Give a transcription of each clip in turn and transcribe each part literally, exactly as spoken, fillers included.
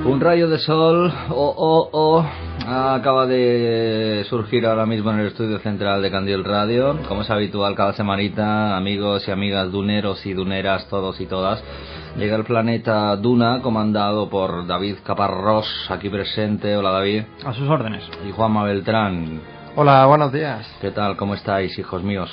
Un rayo de sol, oh, oh, oh, acaba de surgir ahora mismo en el estudio central de Candil Radio. Como es habitual, cada semanita, amigos y amigas duneros y duneras, todos y todas, llega el planeta Duna, comandado por David Caparrós, aquí presente. Hola, David. A sus órdenes. Y Juanma Beltrán. Hola, buenos días. ¿Qué tal? ¿Cómo estáis, hijos míos?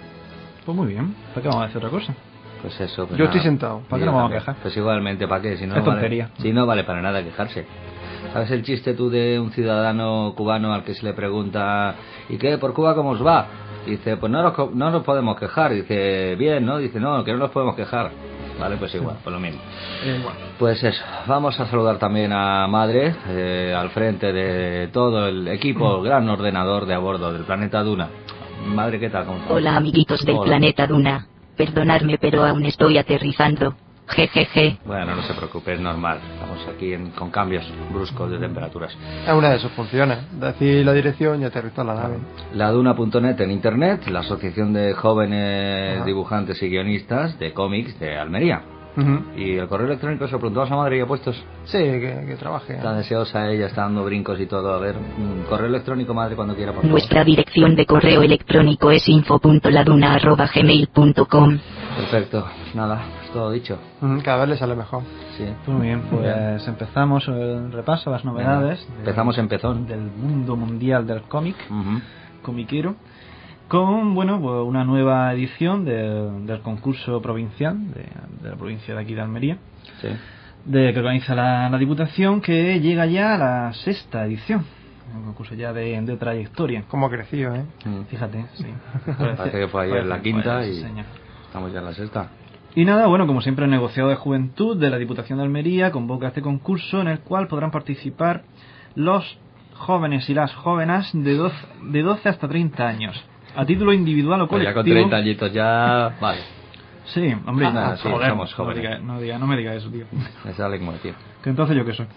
Pues muy bien. ¿Para qué vamos a decir otra cosa? Pues eso. Pues Yo nada. estoy sentado. ¿Para qué nos vamos a quejar? Pues igualmente, ¿para qué? Si no, es vale, tontería. si no vale para nada quejarse. ¿Sabes el chiste tú de un ciudadano cubano al que se le pregunta ¿y qué? ¿Por Cuba cómo os va? Dice, pues no nos, no nos podemos quejar. Dice, bien, ¿no? Dice, no, que no nos podemos quejar. Vale, pues igual, por lo mismo. Eh, bueno. Pues eso, vamos a saludar también a Madre, eh, al frente de todo el equipo, el gran ordenador de a bordo del planeta Duna. Madre, ¿qué tal? ¿Cómo estás? Hola, amiguitos del Hola. planeta Duna. Perdonadme, pero aún estoy aterrizando. Jejeje. Bueno, no se preocupe, es normal. Estamos aquí en, con cambios bruscos de temperaturas. Es una de sus funciones. Decir la dirección y aterrizar la nave. La Duna punto net en internet, la Asociación de Jóvenes Ajá. Dibujantes y Guionistas de Cómics de Almería. Uh-huh. Y el correo electrónico se lo preguntamos a Madre y a puestos. Sí, que, que trabaje. Está deseosa ella, está dando brincos y todo. A ver, mm, correo electrónico, Madre, cuando quiera, por favor. Nuestra dirección de correo electrónico es info punto laduna arroba gmail punto com. Perfecto, nada, es todo dicho. Uh-huh. Cada vez le sale mejor. Sí. Pues muy bien, pues empezamos el repaso a las novedades. Venga, empezamos en pezón. Del mundo mundial del cómic, Uh-huh. comiquero, con, bueno, pues una nueva edición de- del concurso provincial de, de la provincia de aquí de Almería, Sí. de que organiza la, la Diputación, que llega ya a la sexta edición. Un concurso ya de, de trayectoria. Cómo ha crecido, ¿eh? Mm. Fíjate, sí. Parece que fue ayer la quinta Pues, y señor. estamos ya en la sexta. Y nada, bueno, como siempre, el negociado de juventud de la Diputación de Almería convoca este concurso en el cual podrán participar los jóvenes y las jóvenes de doce, de doce hasta treinta años, a título individual o Pues ya colectivo. con treinta añitos ya... Vale, Sí, hombre, Ah, nada, sí, joder, somos no, jóvenes. diga, no, diga, no me diga eso, tío. me sale como tío. Que entonces yo qué soy.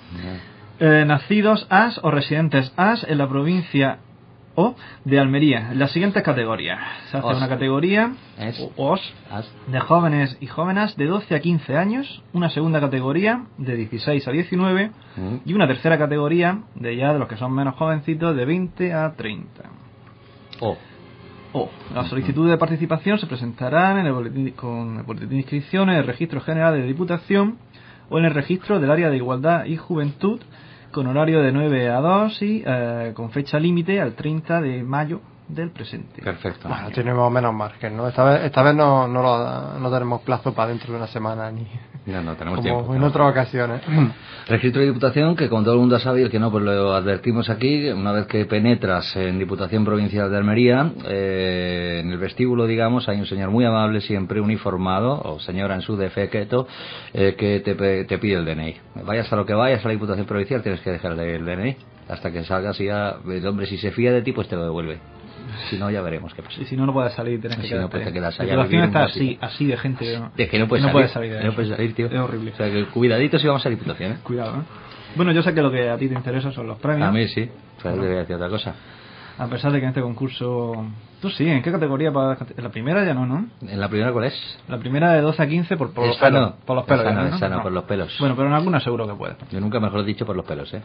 Eh, nacidos as o residentes as en la provincia o de Almería, en las siguientes categorías. Se hace Os. una categoría Es. o- os As. de jóvenes y jóvenes de doce a quince años, una segunda categoría de dieciséis a diecinueve Mm. y una tercera categoría de ya de los que son menos jovencitos de veinte a treinta. O. O las solicitudes de participación se presentarán en el boletín, con el boletín de inscripción en el registro general de Diputación o en el registro del área de igualdad y juventud, con horario de nueve a dos y eh, con fecha límite al treinta de mayo del presente. Perfecto. Bueno, tenemos menos margen, ¿no? Esta vez, esta vez no, no, lo- no tenemos plazo para dentro de una semana, ni No, no, tenemos como tiempo. en otras ocasiones. Registro de Diputación, que como todo el mundo sabe, y el que no, pues lo advertimos aquí, una vez que penetras en Diputación Provincial de Almería, eh, en el vestíbulo, digamos, hay un señor muy amable, siempre uniformado, o señora en su defecto, eh, que te, pe- te pide el D N I. Vayas a lo que vayas a la Diputación Provincial, tienes que dejarle el D N I, hasta que salgas y ya, el hombre, si se fía de ti, pues te lo devuelve. Si no, ya veremos qué pasa. Y si no, no puedes salir, tienes que Si no, quedarte. pues te quedas La allá a situación vivir un está ratito. así, así de gente. ¿no? Es que no puedes no salir, puedes salir de no ahí. puedes salir, tío. Es horrible. O sea, que cuidadito si vamos a Diputación, ¿eh? Cuidado, ¿eh? Bueno, yo sé que lo que a ti te interesa son los premios. A mí sí, o sea, te voy a decir otra cosa. A pesar de que en este concurso... Tú sí, ¿en qué categoría? Para... En la primera ya no, ¿no? ¿En la primera cuál es? La primera de doce a quince por, por los Esa pelos. no, Por los pelos. esa ya, no, ¿no? esa no, por los pelos. Bueno, pero en alguna seguro que puede. Yo nunca mejor dicho por los pelos, ¿eh?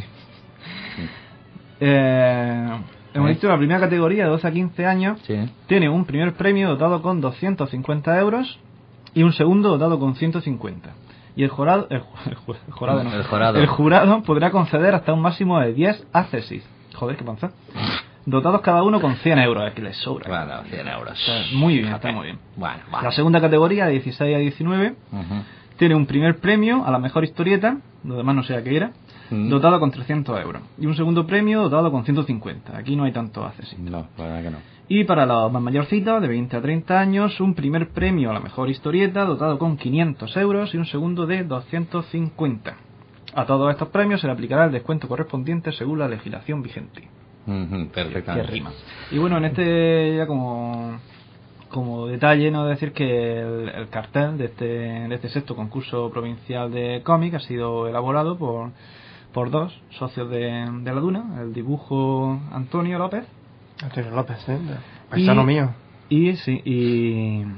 Eh, hemos ¿Eh? dicho la primera categoría de doce a quince años Sí. tiene un primer premio dotado con doscientos cincuenta euros y un segundo dotado con ciento cincuenta. Y el jurado, el, ju- el ju- el jurado, no. El jurado. El jurado podrá conceder hasta un máximo de diez accesis. Joder, qué panza. Dotados cada uno con cien euros, es que les sobra. Bueno, cien euros. Está muy bien, está muy bien. Bueno, La vale. segunda categoría, de dieciséis a diecinueve, Ujú. tiene un primer premio a la mejor historieta, lo demás no sé qué era, Mm. dotado con trescientos euros. Y un segundo premio dotado con ciento cincuenta. Aquí no hay tanto acceso. No, la verdad que no. Y para los más mayorcitos, de veinte a treinta años, un primer premio a la mejor historieta dotado con quinientos euros y un segundo de doscientos cincuenta. A todos estos premios se le aplicará el descuento correspondiente según la legislación vigente. Ujú, Que perfectamente. rima. Y bueno, en este ya como como detalle, no decir que el, el cartel de este, de este sexto concurso provincial de cómic ha sido elaborado por, por dos socios de, de la Duna, el dibujo Antonio López Antonio López, ¿eh? Paisano Y- mío. y sí, y,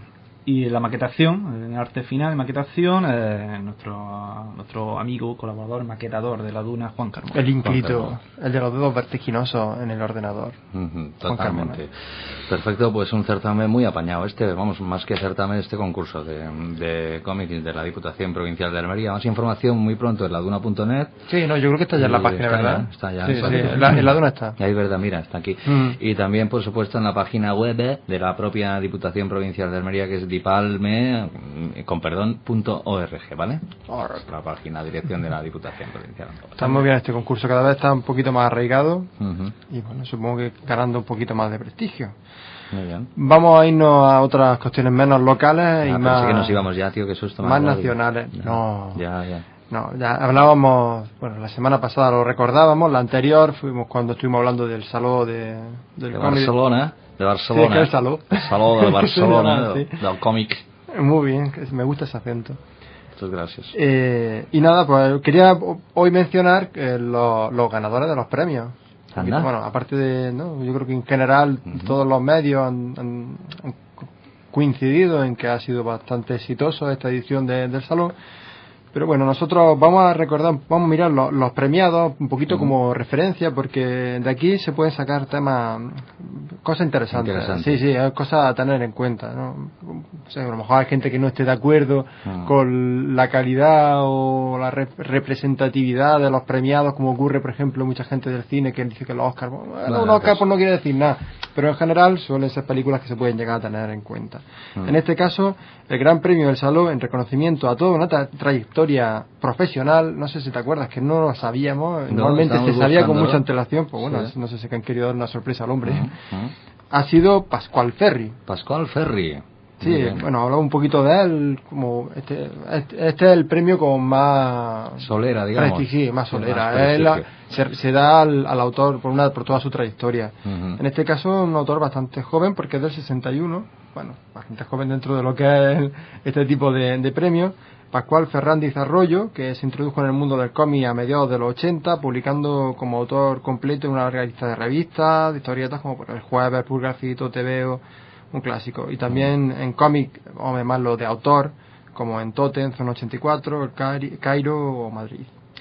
Y la maquetación, en arte final, maquetación, eh, nuestro nuestro amigo, colaborador, maquetador de la Duna, Juan Carmona. El inquieto, el de los dedos vertiginosos en el ordenador. Uh-huh, totalmente. Perfecto, pues un certamen muy apañado. Este, vamos, más que certamen, este concurso de, de cómics de la Diputación Provincial de Almería. Más información muy pronto en laduna punto net. Sí, no, yo creo que está ya en la Y página, está ¿verdad? Ya, está ya. Sí, está sí, ya. en la, en la Duna está. Ahí, verdad, mira, está aquí. Mm. Y también, por supuesto, en la página web de la propia Diputación Provincial de Almería, que es dipalme, con perdón, punto org, ¿vale? Org. La página, dirección de la Diputación Provincial. Está muy bien este concurso, cada vez está un poquito más arraigado Uh-huh. y bueno, supongo que ganando un poquito más de prestigio. Muy bien. Vamos a irnos a otras cuestiones menos locales Ah, y pensé más, que nos íbamos ya, tío, qué susto. más me ha dado. nacionales. No. Ya, ya. No, ya hablábamos, bueno, la semana pasada lo recordábamos, la anterior fuimos cuando estuvimos hablando del salón de, del De cómic. Barcelona, de Sí, Barcelona. es que el salón. El salón de Barcelona, Sí. del, del cómic. Muy bien, que me gusta ese acento. Muchas gracias. Eh, y nada, pues quería hoy mencionar eh, los, los ganadores de los premios. Anda. Bueno, aparte de, ¿no? Yo creo que en general Uh-huh. todos los medios han, han- han coincidido en que ha sido bastante exitoso esta edición de- del salón. Pero bueno, nosotros vamos a recordar, vamos a mirar los, los premiados un poquito Uh-huh. como referencia, porque de aquí se pueden sacar temas, cosas interesantes. Interesante. Sí, sí, hay cosas a tener en cuenta, ¿no? O sea, a lo mejor hay gente que no esté de acuerdo Uh-huh. con la calidad o la rep- representatividad de los premiados, como ocurre, por ejemplo, mucha gente del cine que dice que los Oscars, bueno, Bueno, un Oscar pues- pues no quiere decir nada, pero en general suelen ser películas que se pueden llegar a tener en cuenta. Uh-huh. En este caso, el Gran Premio del Salón, en reconocimiento a toda una tra- trayectoria profesional, no sé si te acuerdas que no lo sabíamos, No, normalmente se estábamos sabía con buscándolo. mucha antelación, pues bueno, Sí. no sé si que han querido dar una sorpresa al hombre, Uh-huh. Uh-huh. ha sido Pascual Ferri. Pascual Ferri. Sí, Muy bien. bueno, hablaba un poquito de él, como este, este, este es el premio con más Solera, digamos. prestigio, más Sí, solera. más Es la- prestigio. se, se da al, al autor por una por toda su trayectoria. Ujú. En este caso, un autor bastante joven, porque es del sesenta y uno, bueno, bastante joven dentro de lo que es el- este tipo de, de premios. Pascual Ferrandiz Arroyo, que se introdujo en el mundo del cómic a mediados de los ochenta, publicando como autor completo en una larga lista de revistas, de historietas como por El Jueves, Pulgarcito, Te Veo, un clásico. Y también en cómic, vamos a llamarlo de autor, como en Totem, Zona ochenta y cuatro, El Cari- Cairo o Madrid.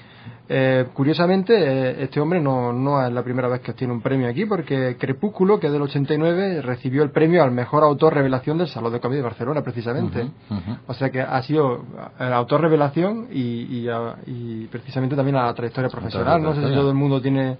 Eh, curiosamente, eh, este hombre no, no es la primera vez que obtiene un premio aquí, porque Crepúsculo, que es del ochenta y nueve, recibió el premio al mejor autor revelación del Salón de Cómic de Barcelona, precisamente. Ujú, ujú. O sea que ha sido el autor revelación y, y, a- y precisamente también a la trayectoria profesional. No sé si trayectoria. todo el mundo tiene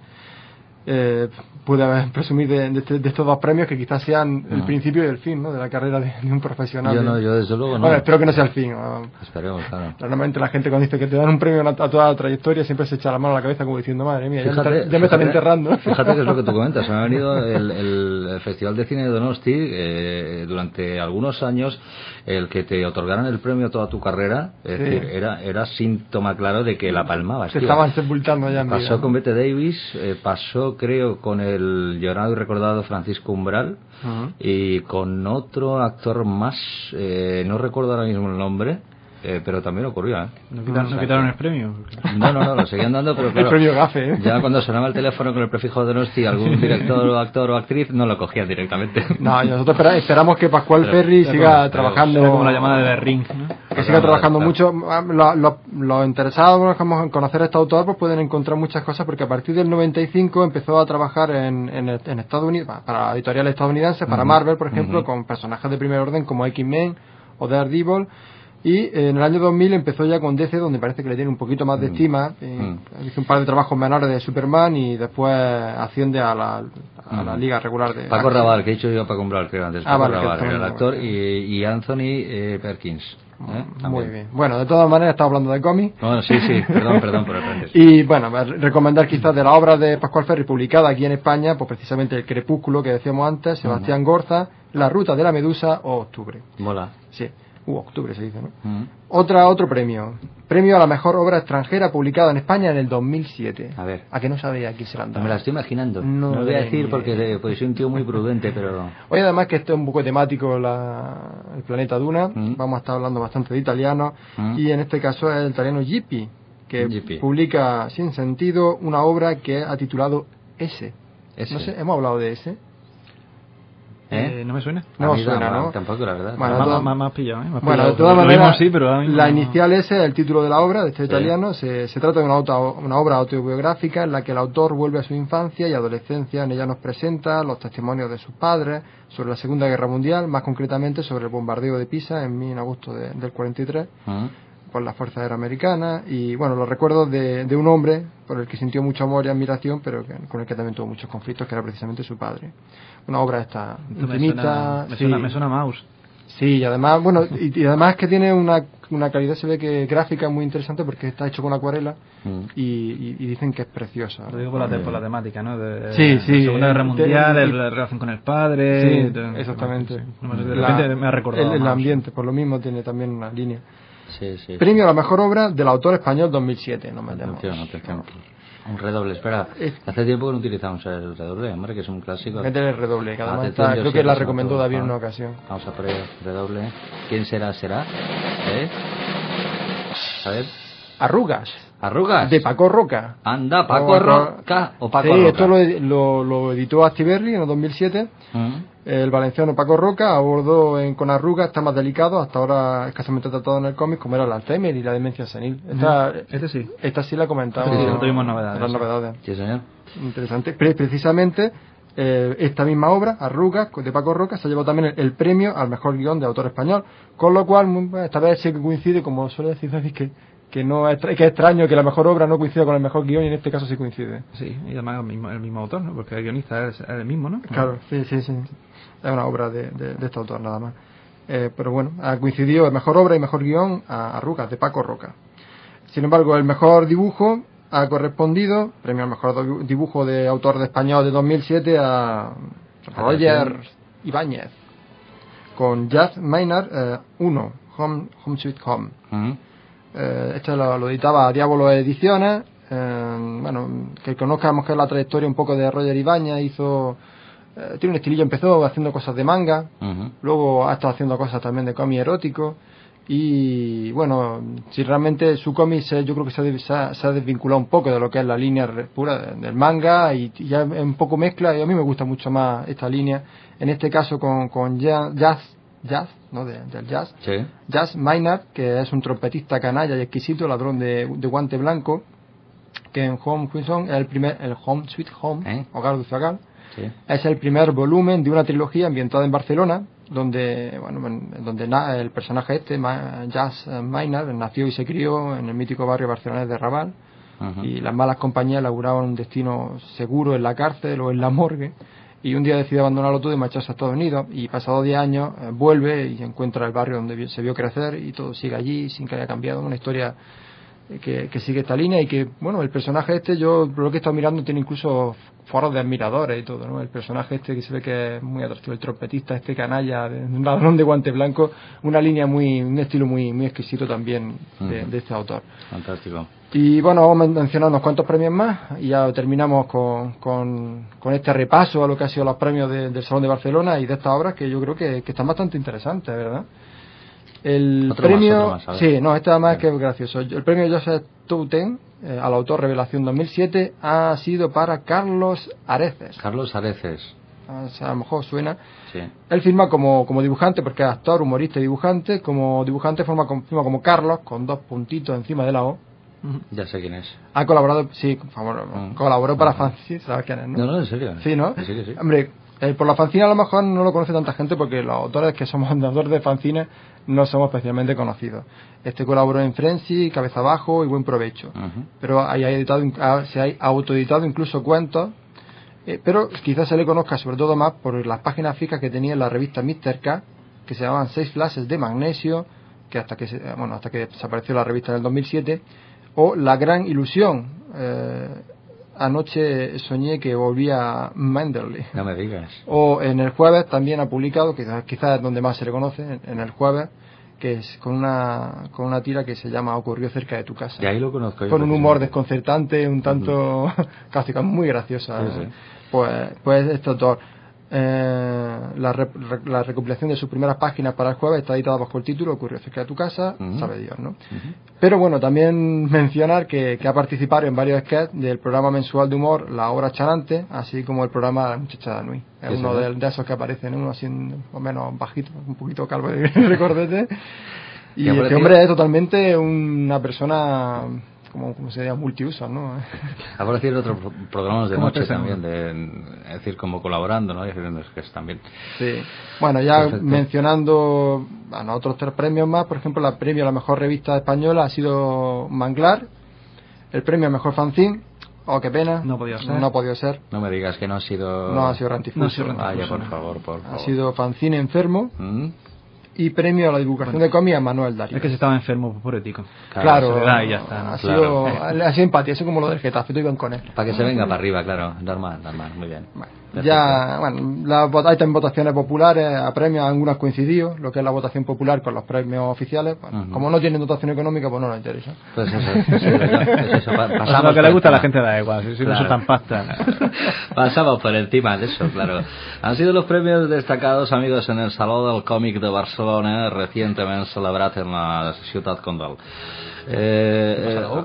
eh, puede presumir de, de, este- de estos dos premios que quizás sean el No. principio y el fin, ¿no?, de la carrera de, de un profesional. Yo de- no, yo desde luego no. Bueno, espero que no sea el fin. ¿no? Esperemos, claro. Normalmente la gente cuando dice que te dan un premio a, a toda la trayectoria siempre se echa la mano a la cabeza como diciendo, madre mía, ya, me, está- ya me están enterrando. Fíjate que es lo que tú comentas. Me ha venido el, el, el Festival de Cine de Donosti eh, durante algunos años, el que te otorgaran el premio a toda tu carrera, es Sí. decir, era, era síntoma claro de que la palmabas. Se tío. estaban sepultando ya en vida, Pasó ¿no? con Bette Davis, eh, pasó creo con el llorado y recordado Francisco Umbral Ujú. y con otro actor más, eh, no recuerdo ahora mismo el nombre, eh, pero también ocurrió, ¿eh? ¿No quitaron, no quitaron el premio? No, no, no, lo seguían dando, pero claro, El premio Gafe, ¿eh? ya cuando sonaba el teléfono con el prefijo de Donosti, algún director o actor o actriz no lo cogían directamente. No, y nosotros espera- esperamos que Pascual Pero- Ferri pero- siga pero- trabajando. Era como la llamada de The Ring, ¿no? Que siga trabajando Claro. mucho. Los lo, lo interesados en conocer a este autor pues pueden encontrar muchas cosas, porque a partir del noventa y cinco empezó a trabajar en, en, en Estados Unidos, para editoriales estadounidenses, para Ujú. Marvel, por ejemplo, Ujú. con personajes de primer orden como X-Men o Daredevil. Y en el año dos mil empezó ya con D C, donde parece que le tiene un poquito más de Mm. estima. Eh, Mm. Hizo un par de trabajos menores de Superman y después asciende a la, a la Mm. liga regular de Paco Action. Raval, que he dicho yo para comprar, creo antes. Ah, Paco vale, que Raval, también el lo- actor, y, y Anthony eh, Perkins. ¿eh? Muy También. bien. Bueno, de todas maneras estamos hablando de cómics. Bueno, sí, sí, perdón, perdón por el paréntesis. Y bueno, recomendar quizás de la obra de Pascual Ferri publicada aquí en España, pues precisamente El Crepúsculo, que decíamos antes, Sebastián Gorza, La Ruta de la Medusa o Octubre. Mola. Sí, uh, Octubre se dice, ¿no? Mm. Otra, otro premio. Premio a la mejor obra extranjera publicada en España en el dos mil siete. A ver. ¿A que no sabéis a quién se la han No dado? me la estoy imaginando. No No, lo voy a tengo decir ni porque idea. eh, pues soy un tío muy prudente, pero... Hoy además que esto es un poco temático la, el planeta Duna, Mm. vamos a estar hablando bastante de italiano, Mm. y en este caso es el italiano Gippi, que Gippi. publica sin sentido una obra que ha titulado S. Ese. No sé, ¿hemos hablado de S? ¿Eh? Eh, no me suena. No A mí suena, tampoco, ¿no? Tampoco, la verdad. Bueno, Más todo- más- más pillado, ¿eh? Me has Bueno, pillado. de todas Lo mismo maneras, sí, pero ahora mismo la no- inicial es el título de la obra, de este Sí. italiano. Se, se trata de una, auto- una obra autobiográfica en la que el autor vuelve a su infancia y adolescencia. En ella nos presenta los testimonios de sus padres sobre la Segunda Guerra Mundial, más concretamente sobre el bombardeo de Pisa en, en agosto de- del cuarenta y tres ¿Mm? por las fuerzas aéreas americanas, y bueno, los recuerdos de, de un hombre por el que sintió mucho amor y admiración, pero que- con el que también tuvo muchos conflictos, que era precisamente su padre. Una obra esta Esto me intimita, suena, me sí. suena, me suena a Mouse. Sí, y además, bueno, y, y además que tiene una, una calidad, se ve que gráfica muy interesante porque está hecho con acuarela Mm. y, y- y dicen que es preciosa. Lo digo por la, te- por la temática, ¿no? De, Sí, de sí, Segunda Guerra eh, Mundial, de- la relación con el padre. Sí, de- exactamente. sí. No me- De La- repente me ha recordado. el, el Mouse. ambiente, por lo mismo, tiene también una línea. Sí, sí. Premio a la mejor obra del autor español dos mil siete, no metemos. Atención, atención. Un redoble, espera. Es- Hace tiempo que no utilizamos el redoble, hombre, que es un clásico. Métele el redoble, que además Atención, está- yo creo sí que la que recomendó soy David en fan. una ocasión. Vamos a por el redoble. ¿Quién será? ¿Será? ¿Eh? A ver. Arrugas, ¿Arrugas? de Paco Roca. Anda, Paco Otro- Roca o Paco sí, Roca. esto lo, lo, lo editó Astiberri en el dos mil siete. ¿Mm? El valenciano Paco Roca abordó en Con Arrugas temas delicados, hasta ahora escasamente tratado en el cómic, como era el Alzheimer y la demencia senil. Esta, Este sí. esta sí la comentamos. Sí, sí, no tuvimos novedades, en las sí. novedades. Sí, señor. Interesante. Pre- precisamente eh, esta misma obra, Arrugas, de Paco Roca, se llevó también el, el premio al mejor guión de autor español. Con lo cual, muy- esta vez sí que coincide, como suele decir David, que, que, no es, tra- que es extraño que la mejor obra no coincida con el mejor guión, y en este caso sí coincide. Sí, y además el mismo, el mismo autor, ¿no? Porque el guionista es, es el mismo, ¿no? Claro, sí, sí, sí. Es una obra de, de, de este autor, nada más. Eh, pero bueno, ha coincidido el mejor obra y mejor guión a Arrugas, de Paco Roca. Sin embargo, el mejor dibujo ha correspondido, premio al mejor do- dibujo de autor de español de dos mil siete, a Roger Ibáñez, con Jazz Maynard uno, Home, Home Sweet Home. ¿Mm? Eh, esto lo, lo editaba Diablo Ediciones. Eh, bueno, que conozcamos que es la trayectoria un poco de Roger Ibáñez. Hizo, eh, tiene un estilillo, empezó haciendo cosas de manga, Ujú. luego ha estado haciendo cosas también de cómic erótico. Y bueno, si realmente su cómic se- yo creo que se ha, de- se, ha, se ha desvinculado un poco de lo que es la línea re- pura de- del manga, y ya es un poco mezcla, y a mí me gusta mucho más esta línea, en este caso con, con ja- jazz, jazz, ¿no? De- del jazz, Sí. Jazz Maynard, que es un trompetista canalla y exquisito, ladrón de, de guante blanco, que en Home Sweet Home es el primer, el Home Sweet Home, ¿Eh? Hogar Dulce Hogar, Sí. es el primer volumen de una trilogía ambientada en Barcelona, donde bueno, en- donde na- el personaje este, Ma- Jazz Maynard, nació y se crió en el mítico barrio barcelonés de Raval, Ujú. y las malas compañías le auguraban un destino seguro en la cárcel o en la morgue, y un día decide abandonarlo todo y marcharse a Estados Unidos, y pasados diez años eh, vuelve y encuentra el barrio donde vi- se vio crecer, y todo sigue allí sin que haya cambiado. Una historia eh, que, que sigue esta línea, y que, bueno, el personaje este, yo por lo que he estado mirando, tiene incluso foros de admiradores y todo, ¿no? El personaje este que se ve que es muy atractivo, el trompetista este canalla, de, un ladrón de guante blanco, una línea muy, un estilo muy, muy exquisito también de, Ujú. de este autor. Fantástico. Y bueno, vamos a mencionar unos cuantos premios más y ya terminamos con, con, con este repaso a lo que han sido los premios de- del Salón de Barcelona y de estas obras, que yo creo que, que están bastante interesantes, ¿verdad? El Otro premio, más, otro más, a ver. sí, no, este además Bien. que es gracioso. El premio Joseph Touten eh, al autor Revelación dos mil siete ha sido para Carlos Areces. Carlos Areces. O sea, a lo mejor suena. Sí. Él firma como, como dibujante, porque es actor, humorista y dibujante. Como dibujante forma como, firma como Carlos, con dos puntitos encima de la O. Ujú. Ya sé quién es. Ha colaborado, sí, por favor, Mm. colaboró para Mm. Fancy, ¿sabes quién es, no? No, no, en serio. Sí, ¿no? Sí, que sí. Hombre, eh, por la fanzine a lo mejor no lo conoce tanta gente, porque los autores que somos autores de fanzines no somos especialmente conocidos. Este colaboró en Frenzy, Cabeza Abajo y Buen Provecho. Ujú. Pero ahí ha editado, ha- se ha autoeditado incluso cuentos, eh, pero quizás se le conozca sobre todo más por las páginas fijas que tenía en la revista míster K, que se llamaban Seis flashes de magnesio, que hasta que se- bueno, hasta que desapareció la revista en el dos mil siete, o La gran ilusión. eh, anoche soñé que volvía Menderley. No me digas. O en el jueves también ha publicado, quizás, quizás es donde más se le conoce, en, en el jueves, que es con una con una tira que se llama Ocurrió cerca de tu casa. Y ahí lo conozco yo. Con un humor precisamente. desconcertante, un tanto cáustica, muy graciosa. Sí, sí. Pues, pues este autor. Eh, la, re, re, la recopilación de sus primeras páginas para el jueves está editada bajo el título Ocurrió cerca de tu casa, uh-huh. sabe Dios, ¿no? Uh-huh. Pero bueno, también mencionar que, que ha participado en varios sketches del programa mensual de humor La Hora Chanante, así como el programa La Muchacha de Nui. Es uno de, de esos que aparecen, uno así o menos bajito, un poquito calvo de recordete. Y este hombre es totalmente una persona... Como, como se diría, multiusos, ¿no? Ha aparecido en otros programas de noche también, de, es decir, como colaborando, ¿no? Que es también. Sí. Bueno, ya perfecto. Mencionando bueno, otros tres premios más, por ejemplo, el premio a la mejor revista española ha sido Manglar, el premio a mejor fanzine, oh, qué pena, no ha podido ser. No ha podido ser. No me digas que no ha sido... No ha sido Rantifuso. No Vaya, por favor, por favor. Ha sido fanzine enfermo. ¿Mm? Y premio a la divulgación bueno, de cómics a Manuel Darío. Es que se estaba enfermo por ético. Claro, claro y ya está, ¿no? ha, claro. sido, ha sido empatía, eso como lo del Getafe, tú iban con él. Para que se venga para arriba, claro, normal, normal, muy bien. Bueno, ya, bueno, la, hay también votaciones populares, a premios, algunas coincidido, lo que es la votación popular con los premios oficiales. Bueno, uh-huh. Como no tienen dotación económica, pues no nos interesa. Pues eso, pues eso, pues eso pasamos lo que le gusta a la gente da igual, si, si claro. no son tan pasta. Pasamos por encima de eso, claro. Han sido los premios destacados, amigos, en el Saló del Còmic de Barcelona, recientemente celebrado en la ciudad condal. Eh, eh,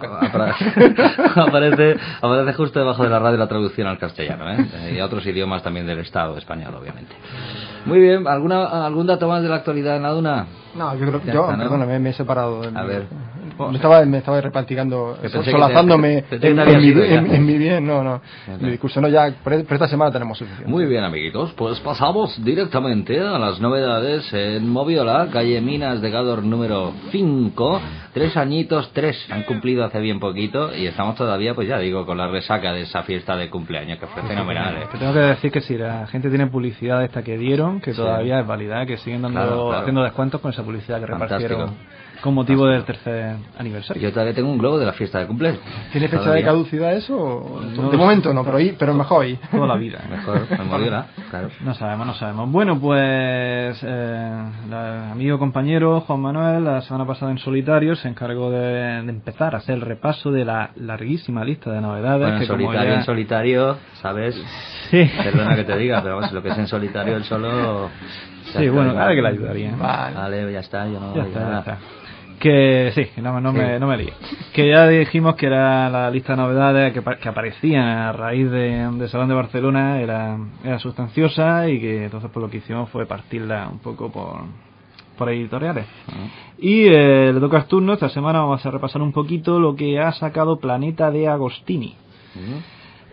aparece aparece justo debajo de la radio la traducción al castellano, ¿eh? Y a otros idiomas también del Estado español, obviamente. Muy bien, ¿alguna algún dato más de la actualidad en la Duna? No, yo creo que yo, ¿no? Perdona, me, me he separado. De a mi, ver. Me estaba, me estaba repantigando, solazándome en, en, en, mi, en, en mi bien, no, no. Mi discurso, no, ya, por esta semana tenemos suficiente. Muy bien, amiguitos, pues pasamos directamente a las novedades en Moviola, calle Minas de Gádor número cinco. Tres añitos, tres han cumplido hace bien poquito y estamos todavía, pues ya digo, con la resaca de esa fiesta de cumpleaños que fue fenomenal. ¿eh? Te tengo que decir que si la gente tiene publicidad esta que dieron, que todavía sí. es válida, que siguen dando claro, claro. haciendo descuentos con esa publicidad que Fantástico. repartieron con motivo del tercer aniversario. Yo todavía tengo un globo de la fiesta de cumpleaños. ¿Tiene fecha todavía? de caducidad eso? No, de momento no, pero, ahí, pero mejor ahí. Toda la vida. Mejor, memoriola, claro. No sabemos, no sabemos. Bueno, pues eh, el amigo compañero Juan Manuel la semana pasada en solitario se encargó de, de empezar a hacer el repaso de la larguísima lista de novedades. Bueno, que en solitario, ya... en solitario, ¿sabes? Sí. Perdona que te diga, pero vamos, lo que es en solitario el solo... Sí, bueno, claro que le ayudaría. Vale. vale, ya está, yo no... Ya está, ya está. Que sí, no, no, sí. Me, no me lío. Que ya dijimos que era la lista de novedades que, que aparecían a raíz de, de Salón de Barcelona, era, era sustanciosa y que entonces pues lo que hicimos fue partirla un poco por, por editoriales. Uh-huh. Y eh, le toca el turno, esta semana vamos a repasar un poquito lo que ha sacado Planeta de Agostini. Uh-huh.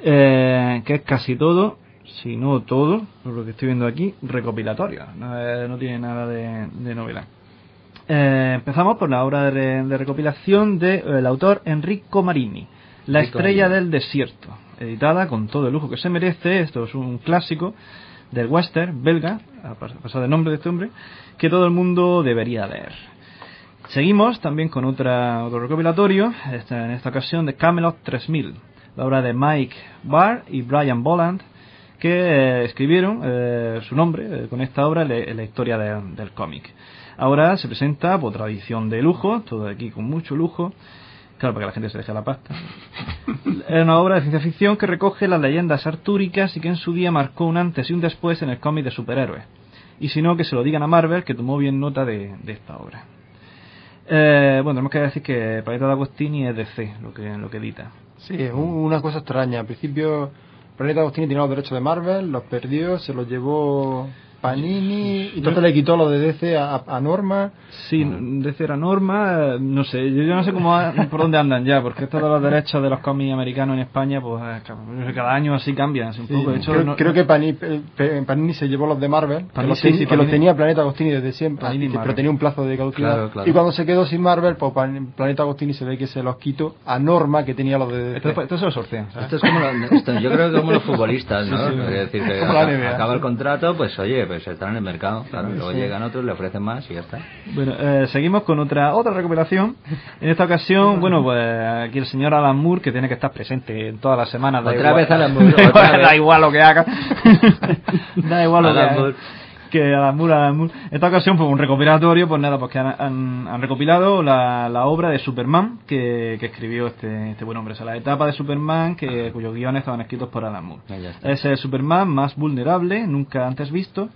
Eh, que es casi todo, si no todo, por lo que estoy viendo aquí, recopilatorio. No, eh, no tiene nada de, de novela. Eh, empezamos por la obra de, de recopilación del de, autor Enrico Marini, La Enrico estrella Marini. del desierto, editada con todo el lujo que se merece. Esto es un clásico del western belga, a pasar del nombre de este hombre, que todo el mundo debería leer. Seguimos también con otra, otro recopilatorio, esta, en esta ocasión de Camelot tres mil, la obra de Mike Barr y Brian Boland, que eh, escribieron eh, su nombre eh, con esta obra en la historia de, del cómic. Ahora se presenta por tradición de lujo, todo aquí con mucho lujo, claro, para que la gente se deje la pasta. Es una obra de ciencia ficción que recoge las leyendas artúricas y que en su día marcó un antes y un después en el cómic de superhéroes. Y si no, que se lo digan a Marvel, que tomó bien nota de, de esta obra. Eh, bueno, tenemos que decir que Planeta de Agostini es D C, lo que, lo que edita. Sí, es una cosa extraña. Al principio, Planeta de Agostini tenía los derechos de Marvel, los perdió, se los llevó Panini, y entonces le quitó lo de D C a, a Norma. Sí, D C era Norma, no sé, yo, yo no sé cómo por dónde andan ya, porque estos de los derechos de los cómics americanos en España, pues cada año así cambian, así un sí, poco. De hecho, creo, no, creo que Panini, Panini se llevó los de Marvel, Panini, que, los, sí, sí, que Panini, los tenía Planeta Agostini desde siempre, Panini, pero tenía un plazo de caducidad. Claro, claro. Y cuando se quedó sin Marvel, pues Planeta Agostini se ve que se los quitó a Norma, que tenía los de D C. Esto, esto se lo sortean. Esto es como lo, esto, yo creo que como los futbolistas, ¿no? Sí, sí, es decir, que acaba, acaba el contrato, pues oye, pues están en el mercado, claro, luego sí. llegan otros, le ofrecen más y ya está. Bueno, eh, seguimos con otra otra recuperación. En esta ocasión, bueno, pues aquí el señor Alan Moore, que tiene que estar presente en todas las semanas. Otra vez Alan Moore. Da igual, da igual lo que haga. Da igual lo Alan que Moore. haga. que Alan Moore, Alan Moore. Esta ocasión fue un recopilatorio, pues nada, pues que han, han, han recopilado la, la obra de Superman que, que escribió este, este buen hombre. O sea, la etapa de Superman que, cuyos guiones estaban escritos por Alan Moore. Es el Superman más vulnerable, nunca antes visto.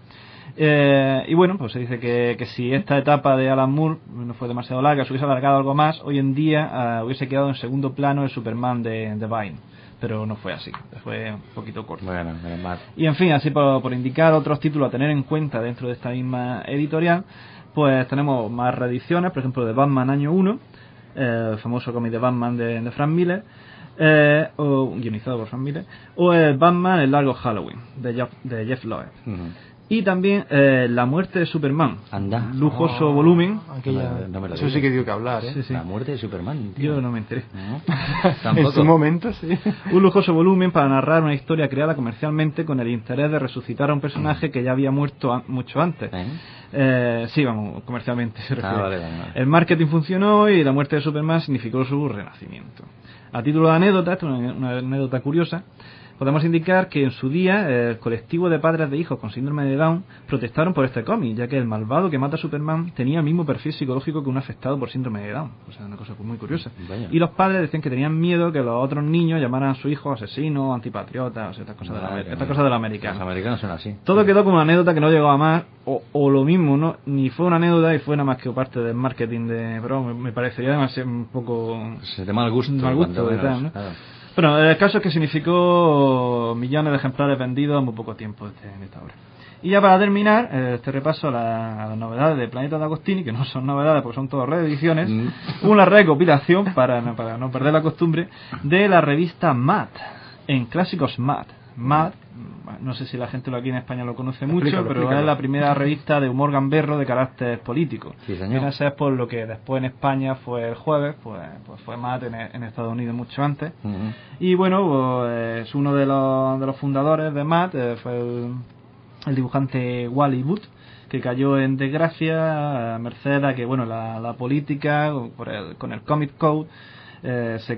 Eh, y bueno, pues se dice que, que si esta etapa de Alan Moore no fue demasiado larga, se hubiese alargado algo más, hoy en día uh, hubiese quedado en segundo plano el Superman de, de Byrne. Pero no fue así, fue un poquito corto. Bueno, mal. Y en fin, así por, por indicar otros títulos a tener en cuenta dentro de esta misma editorial, pues tenemos más reediciones, por ejemplo, de Batman Año uno, eh, el famoso cómic de Batman de, de Frank Miller, eh, o guionizado por Frank Miller, o el Batman El Largo Halloween, de Jeff, de Jeff Loeb. Uh-huh. Y también eh, La Muerte de Superman. Anda. Lujoso oh, volumen. Aquella, no me lo eso sí que dio que hablar, ¿eh? Sí, sí. La Muerte de Superman, tío. Yo no me enteré. No, tampoco. En su momento, sí. Un lujoso volumen para narrar una historia creada comercialmente con el interés de resucitar a un personaje que ya había muerto a, mucho antes. ¿Eh? Eh, sí, vamos, comercialmente se refiere. Ah, vale, vale, vale. El marketing funcionó y la muerte de Superman significó su renacimiento. A título de anécdota, esto es una, una anécdota curiosa, podemos indicar que en su día el colectivo de padres de hijos con síndrome de Down protestaron por este cómic, ya que el malvado que mata a Superman tenía el mismo perfil psicológico que un afectado por síndrome de Down. O sea, una cosa muy curiosa. Vaya. Y los padres decían que tenían miedo que los otros niños llamaran a su hijo asesino, antipatriota, o sea, estas cosas, vale, de, la, estas cosas de la americana. Los americanos son así. Todo quedó como una anécdota que no llegó a más, o, o lo mismo, no ni fue una anécdota y fue nada más que parte del marketing de... Pero me, me parecería demasiado un poco... Pues de mal gusto. Mal gusto, de tal, ¿no? Claro. Bueno, el caso es que significó millones de ejemplares vendidos en muy poco tiempo este, en esta obra. Y ya para terminar, este repaso a, la, a las novedades de Planeta de Agostini, que no son novedades porque son todas reediciones, mm. una recopilación, para, para no perder la costumbre, de la revista Mad, en clásicos Mad. Mad, no sé si la gente aquí en España lo conoce mucho, explícalo, pero explícalo. Es la primera revista de humor gamberro de carácter político. Sí, señor. Viene a ser por lo que después en España fue el jueves, pues, pues fue Mad en, en Estados Unidos mucho antes. Uh-huh. Y bueno, pues, es uno de los, de los fundadores de Mad, eh, fue el, el dibujante Wally Wood, que cayó en desgracia a merced a que bueno la, la política por el, con el Comic Code Eh, se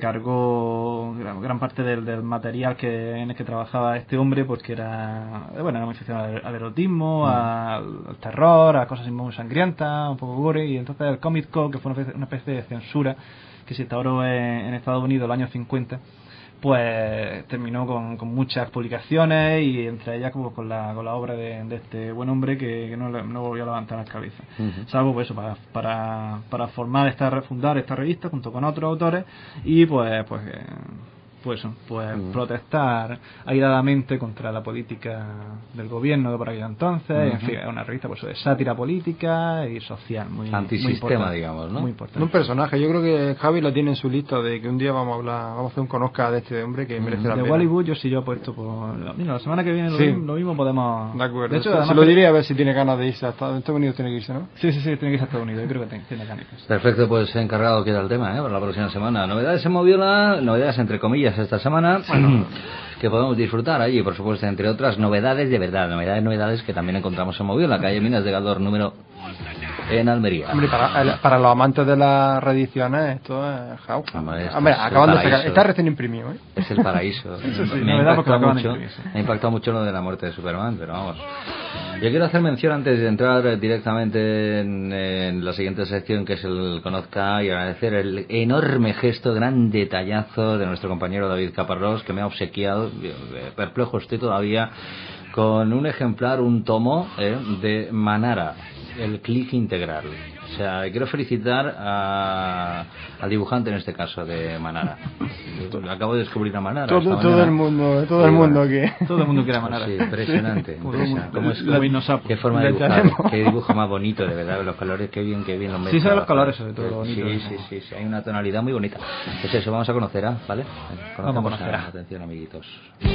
cargó gran, gran parte del, del material que en el que trabajaba este hombre, pues que era bueno era muy aficionado al, al erotismo, mm. al, al terror, a cosas muy sangrientas, un poco gore, y entonces el Comic Code, que fue una especie, una especie de censura que se instauró en, en Estados Unidos en los años cincuenta, pues terminó con, con muchas publicaciones, y entre ellas como con la con la obra de, de este buen hombre que, que no, no volvió a levantar las cabezas. Uh-huh. Salvo pues eso, para, para, para formar esta refundar esta revista junto con otros autores y pues pues eh, pues eso, pues uh-huh. protestar airadamente contra la política del gobierno de por aquel entonces. Uh-huh. En fin, es una revista pues de sátira política y social, muy antisistema, muy digamos, ¿no? Muy importante. Un personaje, yo creo que Javi lo tiene en su lista de que un día vamos a hablar, vamos a hacer un conozca de este hombre que merece uh-huh. la de pena. De Hollywood yo sí yo he puesto por mira, la semana que viene lo, sí. mismo, lo mismo podemos. De acuerdo. De hecho, se, además, se lo diré a ver si tiene ganas de irse a Estados Unidos, tiene que irse, ¿no? Sí, sí, sí, tiene que irse a Estados Unidos, yo creo que tiene, tiene ganas. Perfecto, pues encargado queda el tema, ¿eh? Para la próxima semana. Novedades en Moviola, novedades entre comillas esta semana. Bueno, que podemos disfrutar allí, por supuesto, entre otras novedades de verdad, novedades, novedades que también encontramos en Moviola, calle Minas de Galdós número en Almería. Hombre, para, para los amantes de las reediciones, esto es jau. Hombre, Hombre, acaban de sacar, está recién imprimido, ¿eh? Es el paraíso. Eso sí, me, ha novedad impactado mucho, me ha impactado mucho lo de la muerte de Superman, pero vamos. Yo quiero hacer mención antes de entrar directamente en, en la siguiente sección, que es el Conozca, y agradecer el enorme gesto, gran detallazo de nuestro compañero David Caparrós, que me ha obsequiado, perplejo estoy todavía, con un ejemplar, un tomo eh, de Manara, el clic integral. O sea, quiero felicitar a, al dibujante en este caso de Manara. Acabo de descubrir a Manara. Todo, todo el mundo, todo sí, el mundo bueno, que todo el mundo quiere a Manara. Sí, impresionante. Sí. impresionante. ¿Cómo es, la, cómo, qué forma de dibujar, qué dibujo más bonito, de verdad. Los colores, qué bien, qué bien los mezcla. Sí, son los colores sobre todo. Sí, bonito, sí, sí, sí, hay una tonalidad muy bonita. Pues eso, vamos a conocer, ¿eh? ¿Vale? Vamos a conocer. A, atención, amiguitos.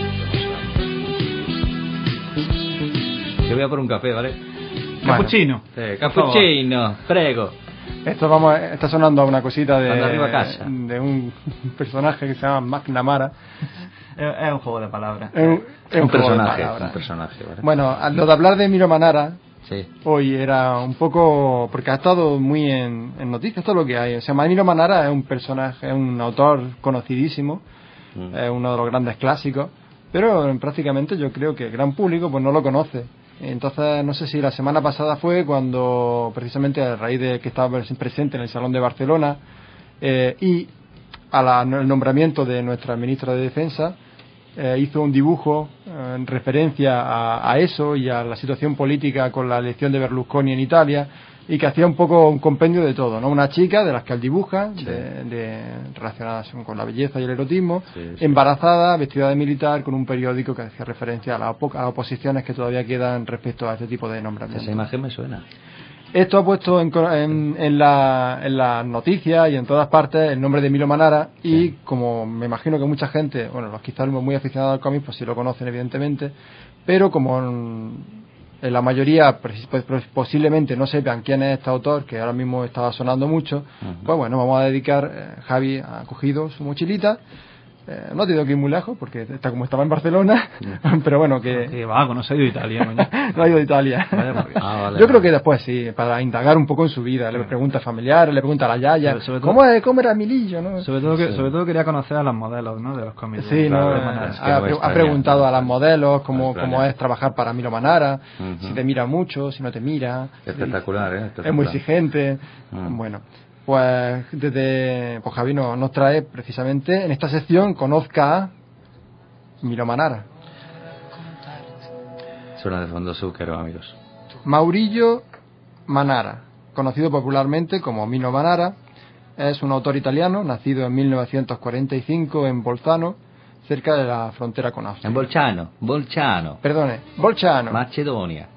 Yo voy a por un café, ¿vale? Cappuccino. Bueno, sí, cappuccino, prego. Esto vamos, está sonando a una cosita de, arriba casa. de un personaje que se llama McNamara. Es, es un juego de palabras. Es un, es un, un personaje, palabras. un personaje. ¿Vale? Bueno, lo de hablar de Miro Manara, sí. Hoy era un poco porque ha estado muy en, en noticias todo lo que hay. O sea, Miro Manara es un personaje, es un autor conocidísimo, mm. es uno de los grandes clásicos, pero prácticamente yo creo que el gran público pues no lo conoce. Entonces, no sé si la semana pasada fue cuando, precisamente a raíz de que estaba presente en el Salón de Barcelona, eh, y al nombramiento de nuestra ministra de Defensa, eh, hizo un dibujo eh, en referencia a, a eso y a la situación política con la elección de Berlusconi en Italia, y que hacía un poco un compendio de todo, ¿no? Una chica de las que él dibuja, sí. de, de, relacionadas con la belleza y el erotismo, sí, sí. embarazada, vestida de militar, con un periódico que hacía referencia a, la, a las oposiciones que todavía quedan respecto a este tipo de nombramientos. Esa imagen me suena. Esto ha puesto en, en, en, la, en las noticias y en todas partes el nombre de Milo Manara, y sí. como me imagino que mucha gente, bueno, los quizás muy aficionados al cómic, pues sí lo conocen evidentemente, pero como en, en la mayoría pues, posiblemente no sepan quién es este autor, que ahora mismo estaba sonando mucho, uh-huh. pues bueno, vamos a dedicar, eh, Javi ha cogido su mochilita, eh, no ha tenido que ir muy lejos porque está como estaba en Barcelona, uh-huh. pero bueno que... que va, no se ha ido de Italia, no ha ido de Italia. Ah, vale, yo vale. creo que después sí, para indagar un poco en su vida, le pregunta a familiares, le pregunta a la yaya, todo, ¿cómo, es, ¿cómo era Milillo? ¿no? Sobre todo que sí. sobre todo quería conocer a las modelos, ¿no? De los cómics. Sí, no, eh, ha, pre- ha preguntado a las modelos cómo, cómo es trabajar para Milo Manara, uh-huh. si te mira mucho, si no te mira. Espectacular, ¿eh? Espectacular. Es muy exigente. Uh-huh. Bueno, pues desde pues Javi nos, nos trae precisamente en esta sección Conozca a Milo Manara. Suena de fondo Zucchero, amigos. Maurilio Manara, conocido popularmente como Milo Manara, es un autor italiano nacido en mil novecientos cuarenta y cinco en Bolzano, cerca de la frontera con Austria. En Bolzano, Bolzano. Perdone, Bolzano. Macedonia.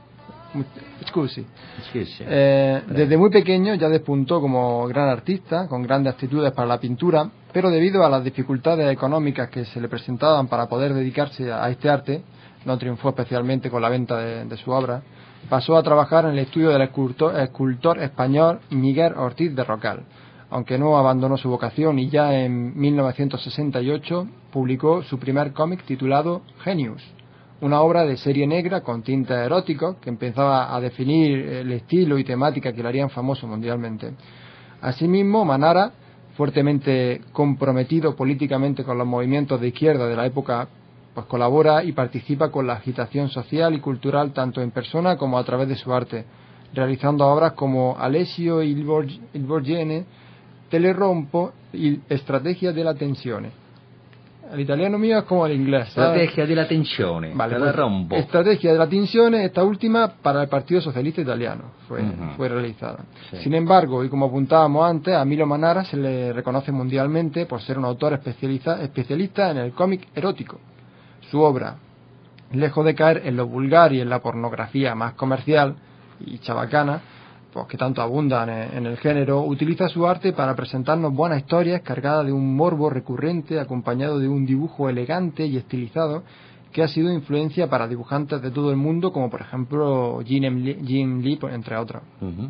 Scusi. Scusi. Eh, desde muy pequeño ya despuntó como gran artista, con grandes aptitudes para la pintura, pero debido a las dificultades económicas que se le presentaban para poder dedicarse a este arte, no triunfó especialmente con la venta de, de su obra. Pasó a trabajar en el estudio del escultor, escultor español Miguel Ortiz de Rocal, aunque no abandonó su vocación, y ya en mil novecientos sesenta y ocho publicó su primer cómic titulado Genius, una obra de serie negra con tintes eróticos que empezaba a definir el estilo y temática que lo harían famoso mundialmente. Asimismo, Manara, fuertemente comprometido políticamente con los movimientos de izquierda de la época, pues colabora y participa con la agitación social y cultural tanto en persona como a través de su arte, realizando obras como Alessio il Borgione, Telerompo y Estrategia de la Tensione. El italiano mío es como el inglés. Estrategia de la Tensione. Vale, Telerompo. Pues, Estrategia de la Tensione, esta última para el Partido Socialista Italiano fue, uh-huh. fue realizada. Sí. Sin embargo, y como apuntábamos antes, a Milo Manara se le reconoce mundialmente por ser un autor especializa, especialista en el cómic erótico. Su obra, lejos de caer en lo vulgar y en la pornografía más comercial y chabacana, pues que tanto abundan en, en el género, utiliza su arte para presentarnos buenas historias cargadas de un morbo recurrente, acompañado de un dibujo elegante y estilizado que ha sido influencia para dibujantes de todo el mundo, como por ejemplo Jim Lee, Jim Lee entre otros. Uh-huh.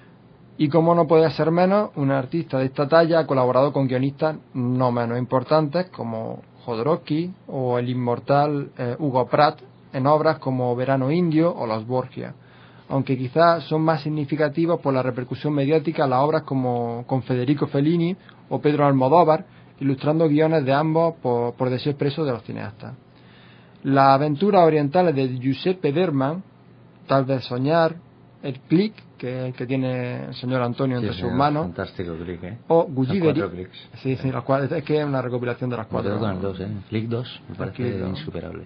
Y como no puede ser menos, un artista de esta talla ha colaborado con guionistas no menos importantes como Jodorowsky o el inmortal eh, Hugo Pratt en obras como Verano Indio o Los Borgia, aunque quizás son más significativos por la repercusión mediática las obras como con Federico Fellini o Pedro Almodóvar, ilustrando guiones de ambos por, por deseo expreso de los cineastas. Las aventuras orientales de Giuseppe Derman, Tal vez soñar, El Click, que es el que tiene el señor Antonio entre sí, sus manos, fantástico Click, ¿eh? O Gulliver, sí, sí, los cuatro, es que es una recopilación de las cuatro. Con el dos, ¿eh? Click dos, me parece insuperable.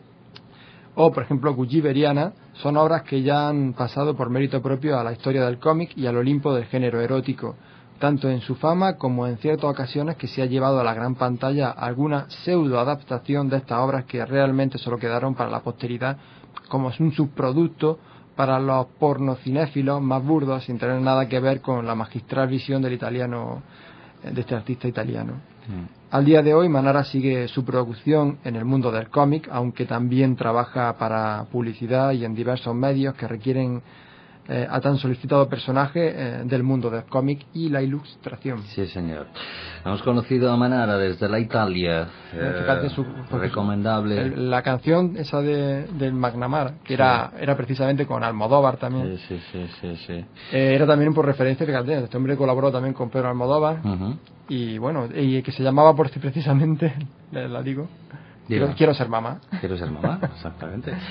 O, por ejemplo, Gulliveriana, son obras que ya han pasado por mérito propio a la historia del cómic y al Olimpo del género erótico, tanto en su fama como en ciertas ocasiones que se ha llevado a la gran pantalla alguna pseudo-adaptación de estas obras que realmente solo quedaron para la posteridad como un subproducto para los pornocinéfilos más burdos, sin tener nada que ver con la magistral visión del italiano, de este artista italiano. Mm. Al día de hoy, Manara sigue su producción en el mundo del cómic, aunque también trabaja para publicidad y en diversos medios que requieren eh, a tan solicitado personaje eh, del mundo del cómic y la ilustración. Sí, señor. Hemos conocido a Manara desde la Italia. Eh, su, recomendable. El, la canción esa de, del McNamara, que era, sí. era precisamente con Almodóvar también. Sí, sí, sí, sí, sí. Eh, era también por referencia, fíjate, este hombre colaboró también con Pedro Almodóvar. Uh-huh. Y bueno, y que se llamaba por precisamente, la digo, quiero, quiero ser mamá. Quiero ser mamá, exactamente.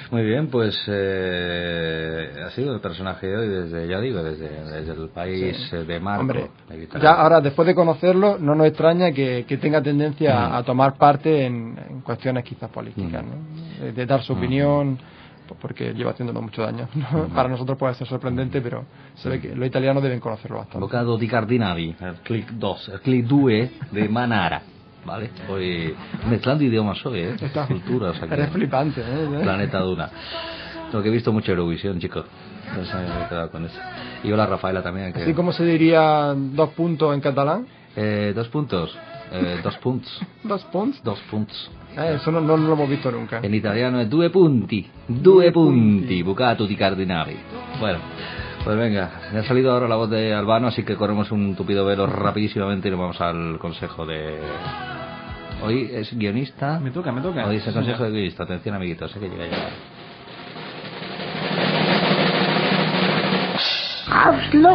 Muy bien, pues eh, ha sido el personaje de hoy desde, ya digo, desde, desde el país Sí. de Marco. Hombre, ya ahora después de conocerlo no nos extraña que, que tenga tendencia Mm. a, a tomar parte en, en cuestiones quizás políticas, Mm. ¿no? De, de dar su Mm. opinión, pues porque lleva haciéndolo muchos años, ¿no? Mm. Para nosotros puede ser sorprendente, pero se ve que los italianos deben conocerlo bastante. Avvocato di Cardinavi, il click dos, il click due de Manara, ¿vale? Hoy mezclando idiomas hoy, ¿eh? Está- Culturas aquí. Eres flipante, ¿eh? Planeta Duna. Lo que he visto mucho Eurovisión, chicos. Entonces me he quedado con eso. Y hola Rafaela también. Que... Así como se diría dos puntos en catalán. Eh, dos puntos. Eh, dos puntos. Dos puntos. Dos puntos. Eh, eso no, no lo hemos visto nunca. En italiano es due punti. Due punti. Avvocato di Cardinavi. Bueno. Pues venga, me ha salido ahora la voz de Albano, así que corremos un tupido velo rapidísimamente y nos vamos al consejo de... Hoy es guionista. Me toca, me toca. Hoy es el Sí, consejo ya. de guionista. Atención, amiguitos, sé que llega ya. Hazlo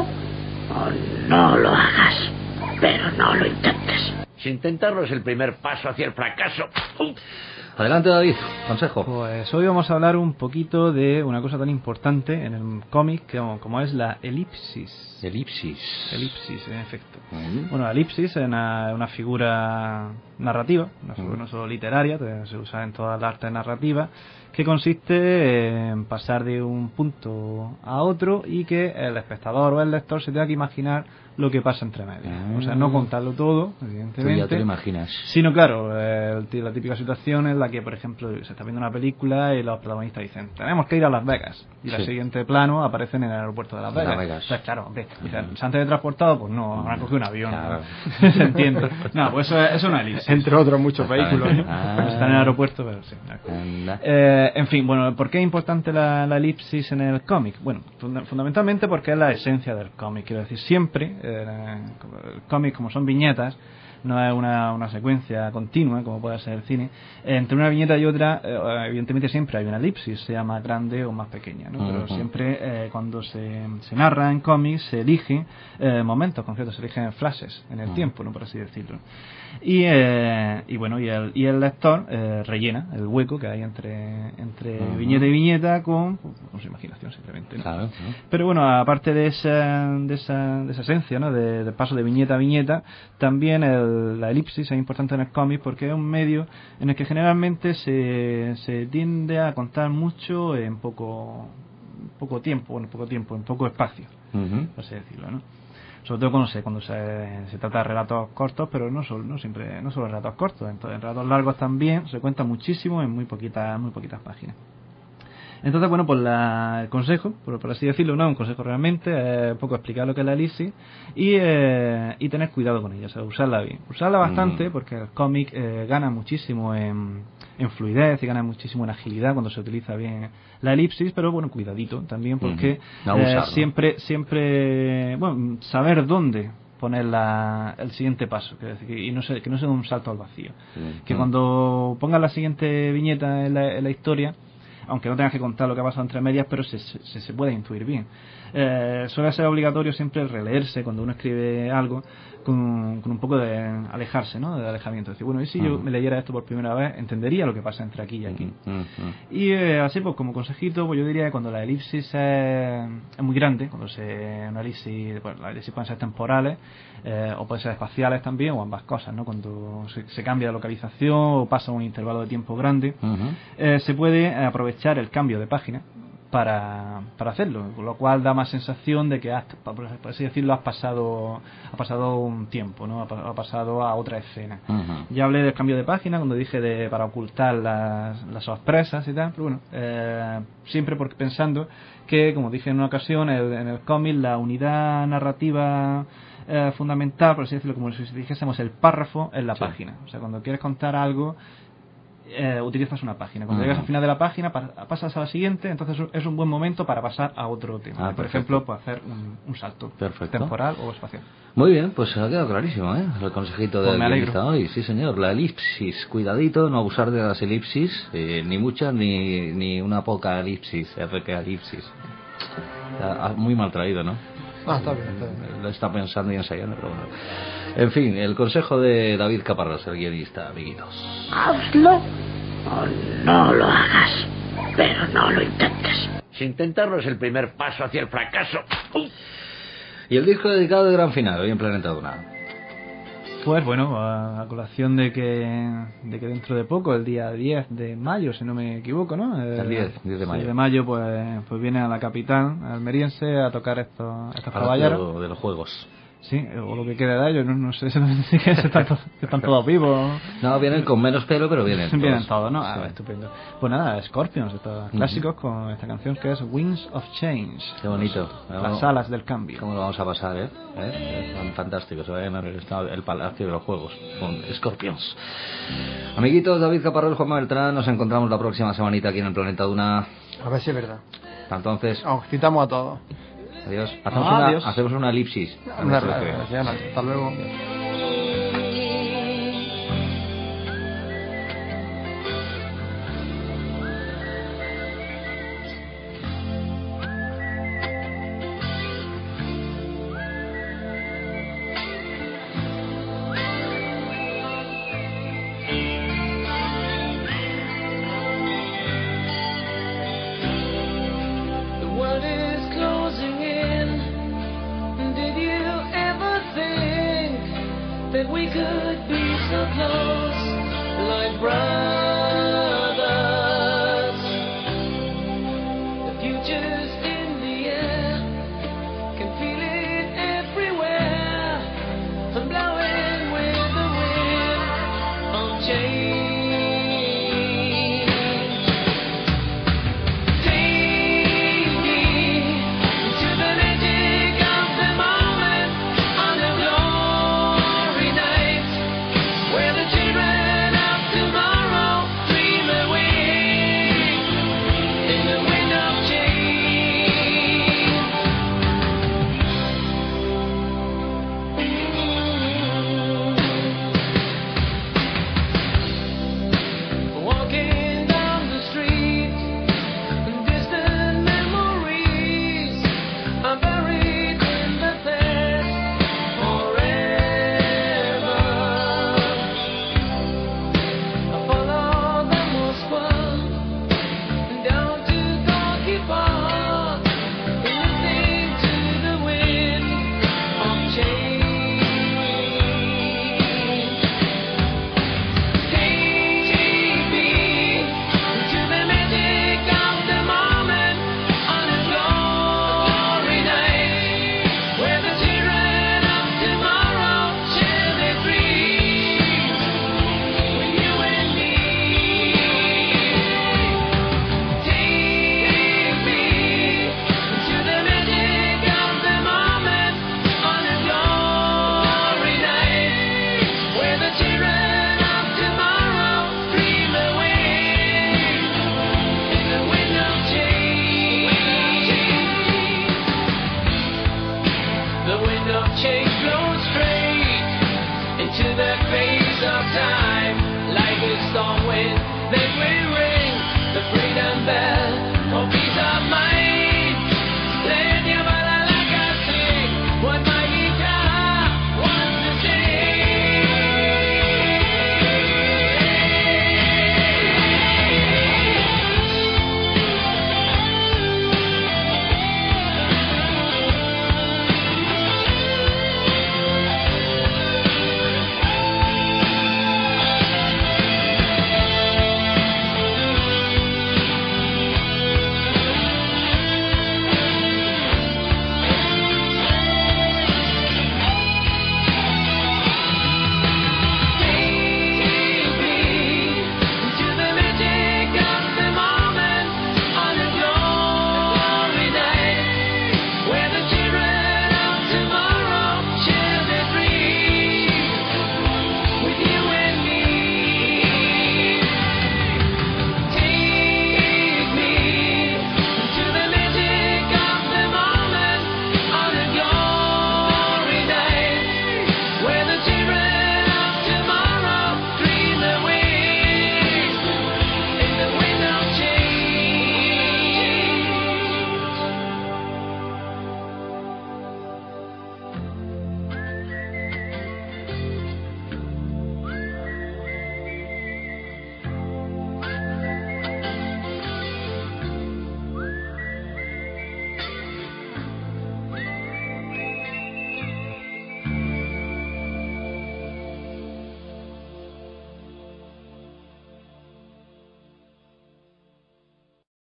o no lo hagas, pero no lo intentes. Si intentarlo es el primer paso hacia el fracaso. Adelante, David, consejo. Pues hoy vamos a hablar un poquito de una cosa tan importante en el cómic como, como es la elipsis. Elipsis. Elipsis, en efecto. Mm. Bueno, la elipsis es una, una figura narrativa, una figura Mm. no solo literaria, se usa en todas las artes narrativas, que consiste en pasar de un punto a otro y que el espectador o el lector se tenga que imaginar lo que pasa entre medias. Ah. O sea, no contarlo todo, Tú ya te evidentemente. lo imaginas. Sino, claro, eh, el tí- la típica situación en la que, por ejemplo, se está viendo una película y los protagonistas dicen, tenemos que ir a Las Vegas. Y Sí. al siguiente plano aparecen en el aeropuerto de Las Las Vegas. Vegas. Entonces, claro, hombre, dicen, ¿se han teletransportado? Pues no, habrán cogido un avión. Claro. ¿no? Se entiende. No, pues eso es, eso es una elipsis. Entre otros muchos vehículos. Ah. Están en el aeropuerto, pero sí. Anda. Eh, en fin, bueno, ¿por qué es importante la, la elipsis en el cómic? Bueno, funda- fundamentalmente porque es la esencia del cómic. Quiero decir, siempre, eh, el cómic, como son viñetas, no es una, una secuencia continua, como puede ser el cine. Eh, entre una viñeta y otra, eh, evidentemente siempre hay una elipsis, sea más grande o más pequeña, ¿no? Pero Ujú. siempre eh, cuando se, se narra en cómics se eligen eh, momentos concretos, se eligen flashes en el Ujú. tiempo, ¿no? Por así decirlo. Y, eh, y bueno, y el, y el lector eh, rellena el hueco que hay entre, entre Ujú. viñeta y viñeta con, con su imaginación simplemente, ¿no? Claro, ¿no? Pero bueno, aparte de esa, de esa, de esa esencia, ¿no? de, de paso de viñeta a viñeta, también el- la elipsis es importante en el cómic porque es un medio en el que generalmente se, se tiende a contar mucho en poco, poco tiempo, en poco tiempo, en poco espacio, Ujú. por así decirlo, ¿no? Sobre todo cuando se, cuando se, se trata de relatos cortos, pero no solo, no siempre, no solo relatos cortos, entonces en relatos largos también se cuenta muchísimo en muy poquitas, muy poquitas páginas. Entonces, bueno, pues la, el consejo, por, por así decirlo, no es un consejo realmente, es un poco explicar lo que es la elipsis y, eh, y tener cuidado con ella, o sea, usarla bien. Usarla bastante Mm. porque el cómic eh, gana muchísimo en, en fluidez y gana muchísimo en agilidad cuando se utiliza bien la elipsis, pero bueno, cuidadito también porque Mm. No eh, abusar, ¿no? siempre, siempre, bueno, saber dónde poner la, el siguiente paso, quiero decir, que- y no sé, que no sea un salto al vacío. Sí. Que Mm. cuando pongas la siguiente viñeta en la, en la historia, aunque no tengas que contar lo que ha pasado entre medias, pero se, se, se puede intuir bien. Eh, suele ser obligatorio siempre releerse cuando uno escribe algo con, con un poco de alejarse, ¿no? De alejamiento. Es decir, bueno, y si yo Ujú. me leyera esto por primera vez, entendería lo que pasa entre aquí y aquí. Ujú. Ujú. Y eh, así, pues como consejito, pues yo diría que cuando la elipsis es, es muy grande, cuando se una elipsis, pues las elipsis pueden ser temporales eh, o pueden ser espaciales también, o ambas cosas, ¿no? Cuando se, se cambia de localización o pasa un intervalo de tiempo grande, Ujú. eh, se puede aprovechar el cambio de página para, para hacerlo, con lo cual da más sensación de que has, por así decirlo, has pasado ha pasado un tiempo, ¿no? Ha, pa- ha pasado a otra escena. Ujú. Ya hablé del cambio de página cuando dije de para ocultar las, las sorpresas y tal, pero bueno, eh, siempre porque pensando que, como dije en una ocasión, el- en el cómic la unidad narrativa eh, fundamental, por así decirlo, como si dijésemos el párrafo en la Sí. página. O sea, cuando quieres contar algo, eh, utilizas una página. Cuando Ujú. llegas al final de la página, pa- pasas a la siguiente, entonces es un buen momento para pasar a otro tema. Ah, por perfecto. ejemplo, pues hacer un, un salto Perfecto. temporal o espacial. Muy bien, pues ha quedado clarísimo, ¿eh? El consejito Pues del me alegro. guionista hoy. Sí, señor. La elipsis. Cuidadito, no abusar de las elipsis. eh, ni muchas, ni, ni una poca elipsis. F que elipsis. Está muy mal traído, ¿no? Ah, está bien, está bien. Lo está pensando y ensayando, pero bueno. En fin, el consejo de David Caparrós, el guionista, amiguitos. Hazlo o no lo hagas, pero no lo intentes. Si intentarlo es el primer paso hacia el fracaso. ¡Uf! Y el disco dedicado de gran final, hoy en Planeta Duna. Pues bueno, a, a colación de que de que dentro de poco, el día diez de mayo, si no me equivoco, ¿no? El diez, diez de mayo. diez de mayo, pues, pues viene a la capital almeriense a tocar estos, estos Ahora caballeros. de, de los juegos. Sí, o lo que quede de ellos, no, no sé si están, todos, están todos vivos. No, vienen con menos pelo, pero vienen todos. Vienen todos, ¿no? Ah, Sí. estupendo. Pues nada, Scorpions, estos clásicos, con esta canción que es Wings of Change. Qué bonito. Las alas del cambio. ¿Cómo lo vamos a pasar, eh? ¿Eh? Es fantástico. Se va a llenar el, el Palacio de los Juegos con Scorpions. Amiguitos, David Caparrós, Juanma Beltrán, nos encontramos la próxima semanita aquí en el Planeta Duna. A ver si es verdad. Hasta entonces, Os citamos a todos. adiós. Hacemos, Ah, una, adiós. hacemos una elipsis. Una relación. Hasta luego.